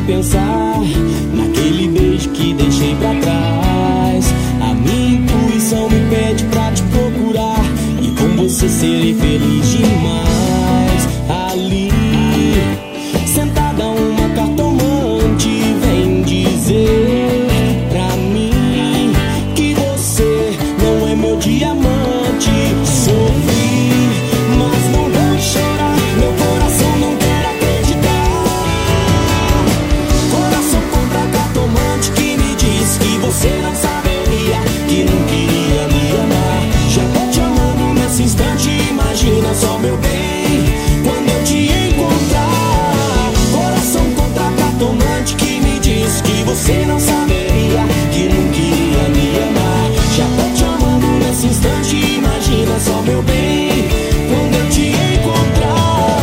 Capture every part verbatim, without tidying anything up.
pensar naquele beijo que deixei pra trás. A minha intuição me pede pra te procurar e com você serei feliz demais. Ali, sentada uma cartomante vem dizer pra mim que você não é meu diamante. Sofri, mas não vou chorar, meu coração não quer acreditar. Coração contra cartomante que me diz que você não saberia, que não queria me amar. Já tô te amando nesse instante, imagina só, meu bem, quando eu te encontrar. Coração contra cartomante que me diz que você não saberia, que não queria me amar. Já tô te amando nesse instante, imagina só, meu bem, quando eu te encontrar.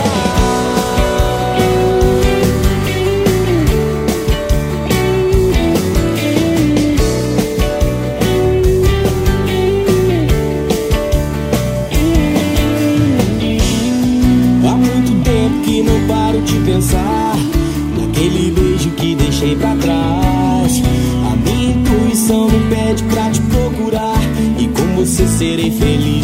Há muito tempo que não paro de pensar naquele beijo que deixei pra trás. A minha intuição me pede pra te procurar e com você serei feliz